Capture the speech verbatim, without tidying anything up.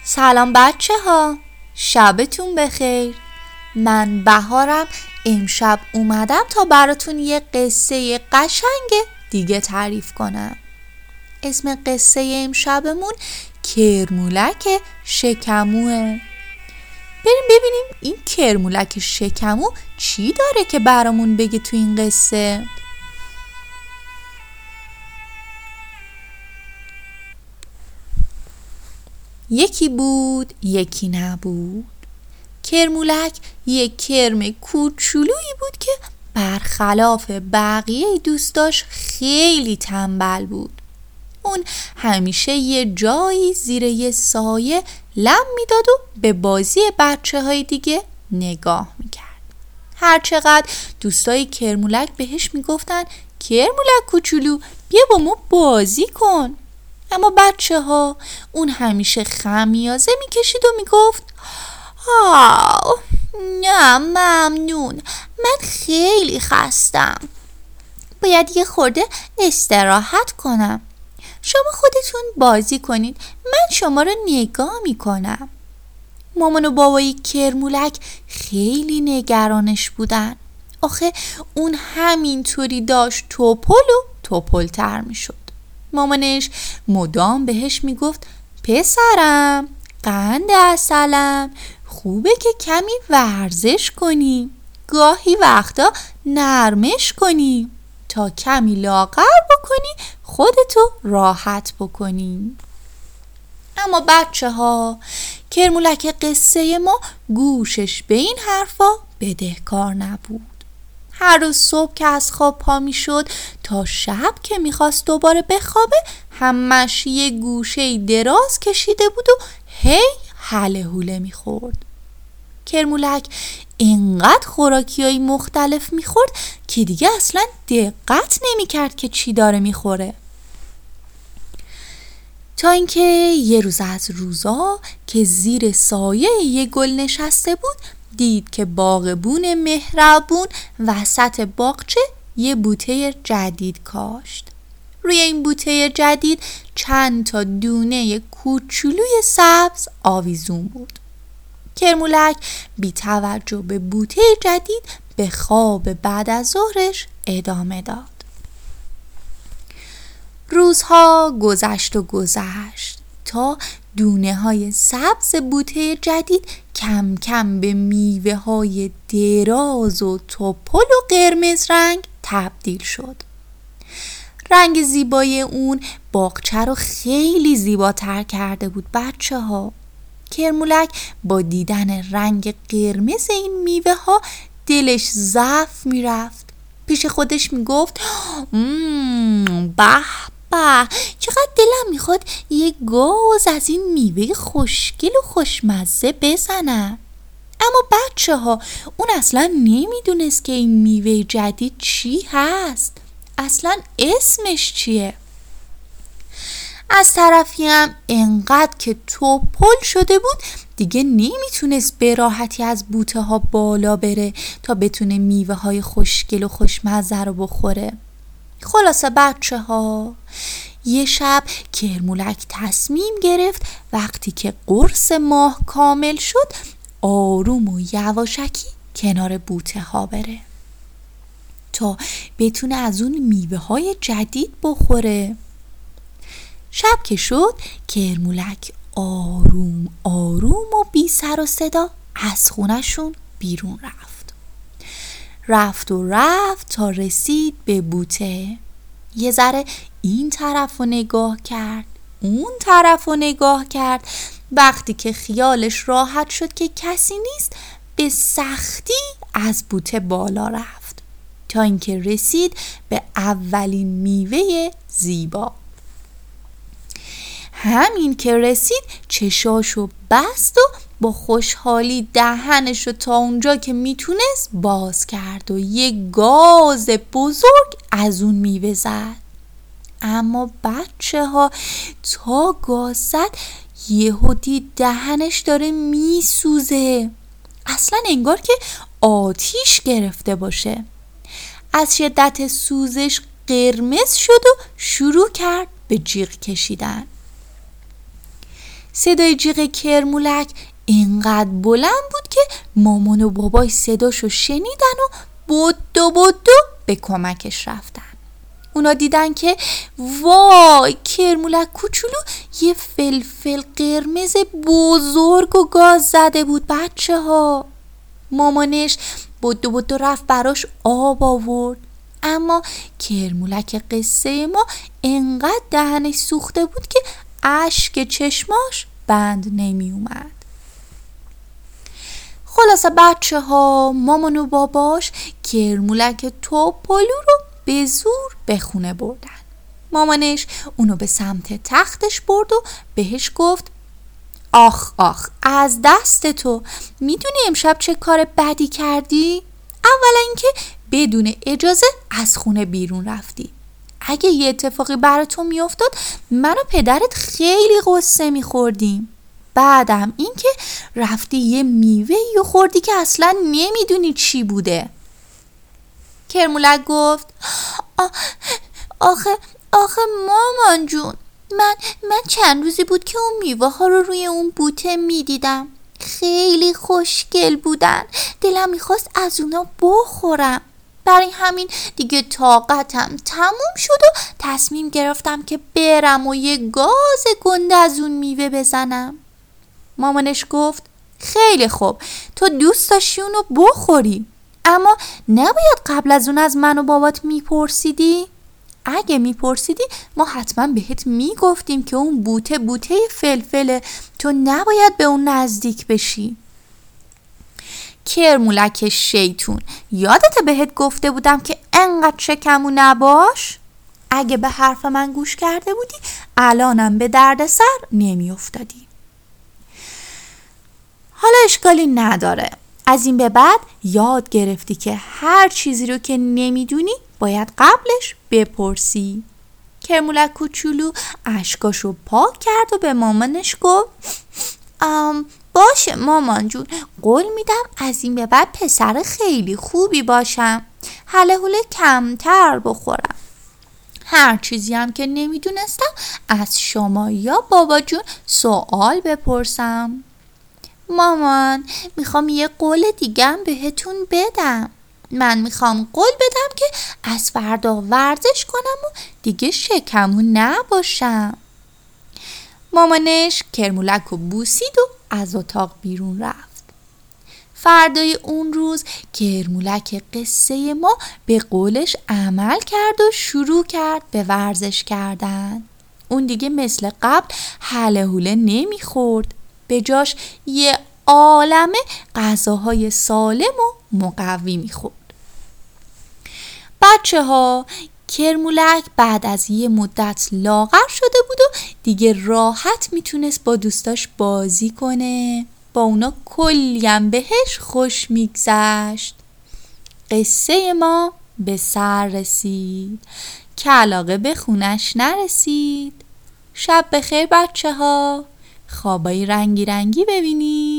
سلام بچه ها، شبتون بخیر. من بهارم. امشب اومدم تا براتون یه قصه قشنگ دیگه تعریف کنم. اسم قصه امشبمون کرمولک شکموه. بریم ببینیم این کرمولک شکمو چی داره که برامون بگه تو این قصه. یکی بود یکی نبود. کرمولک یک کرم کوچولویی بود که برخلاف بقیه دوستاش خیلی تنبل بود. اون همیشه یه جایی زیر یه سایه لم میداد و به بازی بچه های دیگه نگاه میکرد. هرچقدر دوستای کرمولک بهش میگفتن کرمولک کوچولو بیا با ما بازی کن، اما بچه ها اون همیشه خمیازه میکشید و میگفت آه نه ممنون، من خیلی خستم، باید یه خورده استراحت کنم، شما خودتون بازی کنید، من شما رو نگاه میکنم. مامان و بابای کرمولک خیلی نگرانش بودن. آخه اون همینطوری داشت توپل و توپلتر میشد. مامانش مدام بهش میگفت پسرم قند عسلم، خوبه که کمی ورزش کنی، گاهی وقتا نرمش کنی تا کمی لاغر بکنی خودتو راحت بکنی. اما بچه ها کرمولک قصه ما گوشش به این حرفا بدهکار نبود. هر روز صبح که از خواب پا می شد تا شب که می خواست دوباره بخوابه همش یه گوشه دراز کشیده بود و هی هله هوله می خورد. کرمولک اینقدر خوراکیای مختلف می خورد که دیگه اصلا دقت نمی کرد که چی داره می خوره. تا اینکه یه روز از روزا که زیر سایه یه گل نشسته بود دید که باغبون مهربون وسط باغچه یه بوته جدید کاشت. روی این بوته جدید چند تا دونه کوچولوی سبز آویزون بود. کرمولک بی توجه به بوته جدید به خواب بعد از ظهرش ادامه داد. روزها گذشت و گذشت تا دونه های سبز بوته جدید کم کم به میوه های دراز و توپل و قرمز رنگ تبدیل شد. رنگ زیبای اون باغچه رو خیلی زیباتر کرده بود بچه ها. کرمولک با دیدن رنگ قرمز این میوه ها دلش ضعف می رفت. پیش خودش می گفت مم به به چقدر دلم میخواد یه گاز از این میوه خوشگل و خوشمزه بزنم. اما بچه ها اون اصلا نمیدونست که این میوه جدید چی هست، اصلا اسمش چیه. از طرفی هم انقدر که توپل شده بود دیگه نمیتونست به راحتی از بوته ها بالا بره تا بتونه میوه های خوشگل و خوشمزه رو بخوره. خلاصه بچه ها یه شب کرمولک تصمیم گرفت وقتی که قرص ماه کامل شد آروم و یواشکی کنار بوته ها بره تا بتونه از اون میوه های جدید بخوره. شب که شد کرمولک آروم آروم و بی سر و صدا از خونشون بیرون رفت. رفت و رفت تا رسید به بوته. یه ذره این طرف رو نگاه کرد، اون طرف رو نگاه کرد. وقتی که خیالش راحت شد که کسی نیست به سختی از بوته بالا رفت تا اینکه رسید به اولین میوه زیبا. همین که رسید چشاشو بست و با خوشحالی دهنشو تا اونجا که میتونست باز کرد و یه گاز بزرگ از اون میوه زد. اما بچه ها تا گاز زد یهو دید دهنش داره میسوزه، اصلا انگار که آتیش گرفته باشه. از شدت سوزش قرمز شد و شروع کرد به جیغ کشیدن. صدای جیغ کرمولک اینقدر بلند بود که مامان و بابای صداشو شنیدن و بدو بدو به کمکش رفتن. اونا دیدن که وای، کرمولک کوچولو یه فلفل قرمز بزرگ و گاز زده بود بچه ها. مامانش بدو بدو رفت براش آب آورد، اما کرمولک قصه ما انقدر دهنش سوخته بود که اشک چشماش بند نمی اومد. خلاصه بچه ها، مامان و باباش کرمولک توپلو رو به زور به خونه بردن. مامانش اونو به سمت تختش برد و بهش گفت آخ آخ از دست تو، میدونی امشب چه کار بدی کردی؟ اولا اینکه بدون اجازه از خونه بیرون رفتی. اگه یه اتفاقی براتون میافتاد من و پدرت خیلی قصه میخوردیم. بعدم اینکه رفتی یه میوه و خوردی که اصلا نمیدونی چی بوده. کرمولک گفت آ... آخه آخه مامان جون، من من چند روزی بود که اون میوه ها رو روی اون بوته میدیدم، خیلی خوشگل بودن، دلم میخواست از اونا بخورم. برای همین دیگه طاقتم تموم شد و تصمیم گرفتم که برم و یه گاز گنده از اون میوه بزنم. مامانش گفت خیلی خوب، تو دوست داشتی اونو بخوری، اما نباید قبل از اون از من و بابات میپرسیدی؟ اگه میپرسیدی ما حتما بهت میگفتیم که اون بوته بوته فلفله، تو نباید به اون نزدیک بشی. کرمولک شیطون، یادت بهت گفته بودم که انقدر شکمو نباش؟ اگه به حرف من گوش کرده بودی الانم به درد سر نمی افتادی. حالا اشکالی نداره، از این به بعد یاد گرفتی که هر چیزی رو که نمیدونی باید قبلش بپرسی. کرمولک کوچولو اشکاشو پاک کرد و به مامانش گفت ام باشه مامان جون، قول میدم از این به بعد پسر خیلی خوبی باشم، هله هوله کمتر بخورم. هر چیزی هم که نمیدونستم از شما یا بابا جون سوال بپرسم. مامان، میخوام یه قول دیگه بهتون بدم. من میخوام قول بدم که از فردا ورزش کنم و دیگه شکمون نباشم. مامانش کرمولک رو بوسید و از اتاق بیرون رفت. فردای اون روز کرمولک قصه ما به قولش عمل کرد و شروع کرد به ورزش کردن. اون دیگه مثل قبل هله هوله نمیخورد، به جاش یه عالمه غذاهای سالم و مقوی میخورد. بچه ها، کرمولک بعد از یه مدت لاغر شده بود و دیگه راحت میتونست با دوستاش بازی کنه، با اونا کلیم بهش خوش میگذشت. قصه ما به سر رسید که علاقه به خونش نرسید. شب بخیر بچه ها، خوابای رنگی رنگی ببینید.